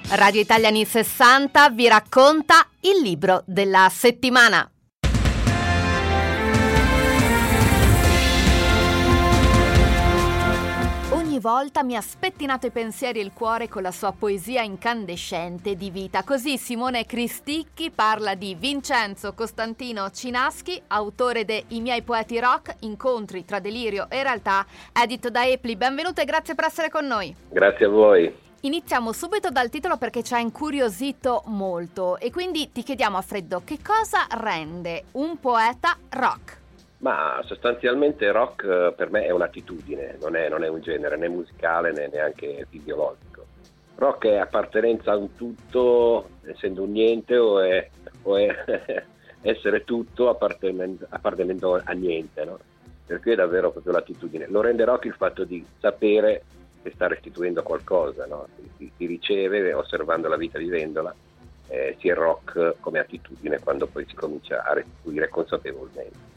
Radio Italia anni 60 vi racconta il libro della settimana. Ogni volta mi ha spettinato i pensieri e il cuore con la sua poesia incandescente di vita. Così Simone Cristicchi parla di Vincenzo Costantino Cinaschi, autore de I miei poeti rock, incontri tra delirio e realtà, edito da Epli. Benvenuto e grazie per essere con noi. Grazie a voi. Iniziamo subito dal titolo perché ci ha incuriosito molto e quindi ti chiediamo a freddo che cosa rende un poeta rock? Ma sostanzialmente rock per me è un'attitudine, non è un genere né musicale né neanche fisiologico. Rock è appartenenza a un tutto, essendo un niente, o è essere tutto appartenendo a niente, no? Per cui è davvero proprio l'attitudine. Lo rende rock il fatto di sapere che sta restituendo qualcosa, no? Si riceve osservando la vita, vivendola, si è rock come attitudine quando poi si comincia a restituire consapevolmente.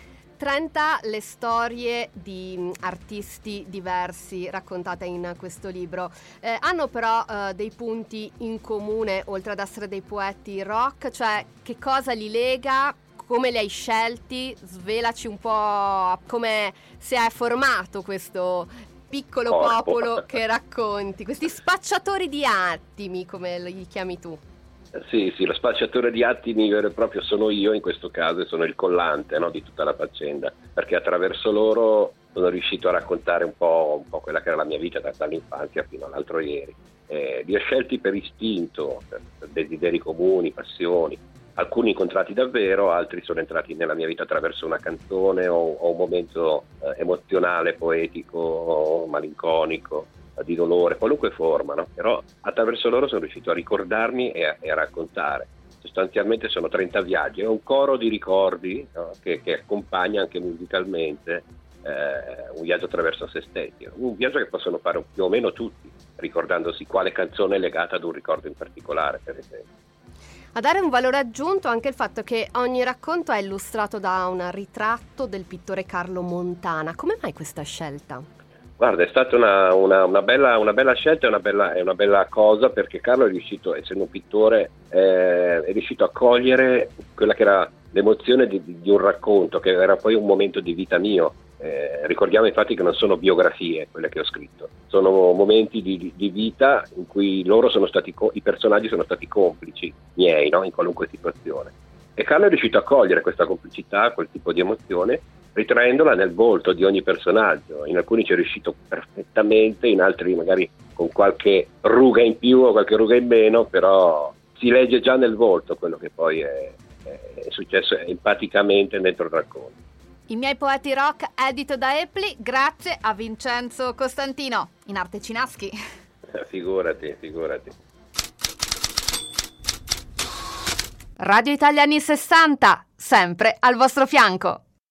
30 le storie di artisti diversi raccontate in questo libro. Hanno però dei punti in comune, oltre ad essere dei poeti rock, cioè che cosa li lega, come li hai scelti, svelaci un po' come si è formato questo piccolo popolo che racconti, questi spacciatori di attimi, come li chiami tu. Sì, lo spacciatore di attimi vero e proprio sono io in questo caso, e sono il collante, no, di tutta la faccenda, perché attraverso loro sono riuscito a raccontare un po' quella che era la mia vita dall'infanzia fino all'altro ieri. Li ho scelti per istinto, per desideri comuni, passioni, alcuni incontrati davvero, altri sono entrati nella mia vita attraverso una canzone o un momento emozionale, poetico, malinconico, di dolore, qualunque forma, no? Però attraverso loro sono riuscito a ricordarmi e a raccontare. Sostanzialmente sono 30 viaggi, è un coro di ricordi, no? che accompagna anche musicalmente un viaggio attraverso se stessi, un viaggio che possono fare più o meno tutti, ricordandosi quale canzone è legata ad un ricordo in particolare, per esempio. A dare un valore aggiunto anche il fatto che ogni racconto è illustrato da un ritratto del pittore Carlo Montana. Come mai questa scelta? Guarda, è stata una bella scelta e una bella cosa, perché Carlo è riuscito, essendo un pittore, è riuscito a cogliere quella che era l'emozione di un racconto, che era poi un momento di vita mio. Ricordiamo infatti che non sono biografie quelle che ho scritto, sono momenti di vita in cui loro sono stati, i personaggi sono stati complici miei, no? In qualunque situazione. E Carlo è riuscito a cogliere questa complicità, quel tipo di emozione, ritraendola nel volto di ogni personaggio. In alcuni ci è riuscito perfettamente, in altri magari con qualche ruga in più o qualche ruga in meno, però si legge già nel volto quello che poi è successo empaticamente dentro il racconto. I miei poeti rock, edito da Epli, grazie a Vincenzo Costantino, in arte Cinaschi. Figurati. Radio Italia anni 60, sempre al vostro fianco.